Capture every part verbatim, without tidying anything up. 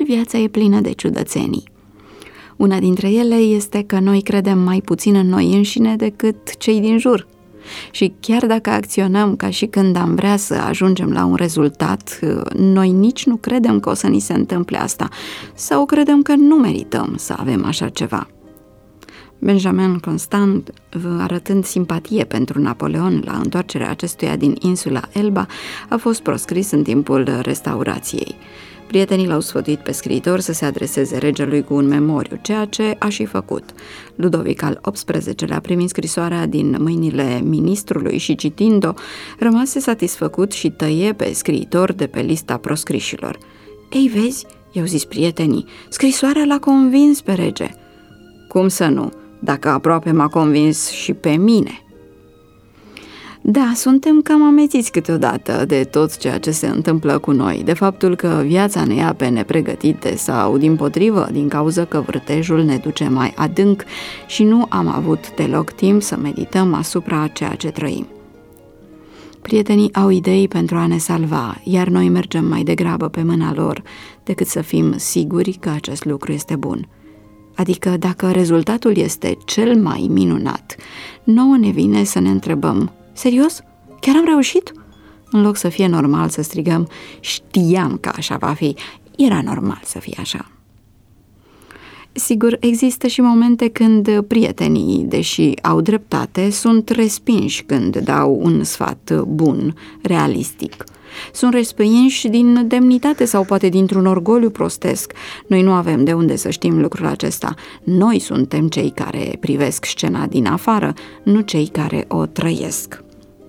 viața e plină de ciudățenii. Una dintre ele este că noi credem mai puțin în noi înșine decât cei din jur. Și chiar dacă acționăm ca și când am vrea să ajungem la un rezultat, noi nici nu credem că o să ni se întâmple asta sau credem că nu merităm să avem așa ceva. Benjamin Constant, arătând simpatie pentru Napoleon la întoarcerea acestuia din insula Elba, a fost proscris în timpul restaurației. Prietenii l-au sfătuit pe scriitor să se adreseze regelui cu un memoriu, ceea ce a și făcut. Ludovic al optsprezecelea, primind scrisoarea din mâinile ministrului și citind-o, rămase satisfăcut și tăie pe scriitor de pe lista proscrișilor. Ei, vezi, i-au zis prietenii, scrisoarea l-a convins pe rege. Cum să nu, dacă aproape m-a convins și pe mine. Da, suntem cam amețiți câteodată de tot ceea ce se întâmplă cu noi, de faptul că viața ne ia pe nepregătite sau, dimpotrivă, din cauza că vârtejul ne duce mai adânc și nu am avut deloc timp să medităm asupra ceea ce trăim. Prietenii au idei pentru a ne salva, iar noi mergem mai degrabă pe mâna lor decât să fim siguri că acest lucru este bun. Adică dacă rezultatul este cel mai minunat, nouă ne vine să ne întrebăm: serios? Chiar am reușit? În loc să fie normal să strigăm: știam că așa va fi, era normal să fie așa. Sigur, există și momente când prietenii, deși au dreptate, sunt respinși când dau un sfat bun, realistic. Sunt respinși din demnitate sau poate dintr-un orgoliu prostesc. Noi nu avem de unde să știm lucrul acesta. Noi suntem cei care privesc scena din afară, nu cei care o trăiesc.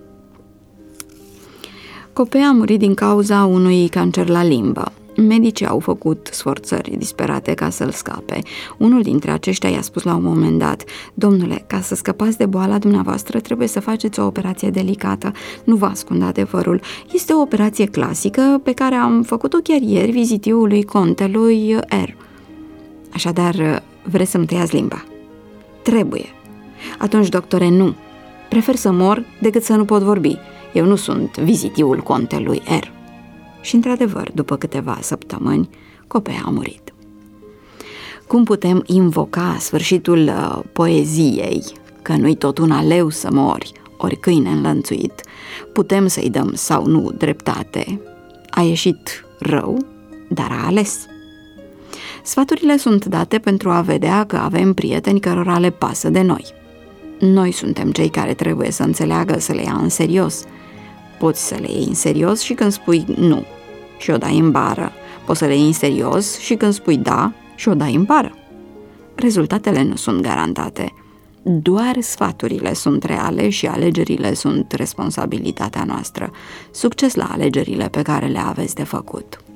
Copea a murit din cauza unui cancer la limbă. Medicii au făcut sforțări disperate ca să-l scape. Unul dintre aceștia i-a spus la un moment dat: domnule, ca să scăpați de boala dumneavoastră trebuie să faceți o operație delicată. Nu vă ascund adevărul. Este o operație clasică pe care am făcut-o chiar ieri vizitiului contelui R. Așadar, vreți să-mi tăiați limba? Trebuie. Atunci, doctore, nu. Prefer să mor decât să nu pot vorbi. Eu nu sunt vizitiul contelui R. Și, într-adevăr, după câteva săptămâni, Copea a murit. Cum putem invoca sfârșitul uh, poeziei, că nu-i tot un aleu să mori, ori câine înlănțuit, putem să-i dăm sau nu dreptate. A ieșit rău, dar a ales. Sfaturile sunt date pentru a vedea că avem prieteni cărora le pasă de noi. Noi suntem cei care trebuie să înțeleagă să le ia în serios. Poți să le iei în serios și când spui nu și o dai în bară. Poți să le iei în serios și când spui da și o dai în bară. Rezultatele nu sunt garantate. Doar sfaturile sunt reale și alegerile sunt responsabilitatea noastră. Succes la alegerile pe care le aveți de făcut!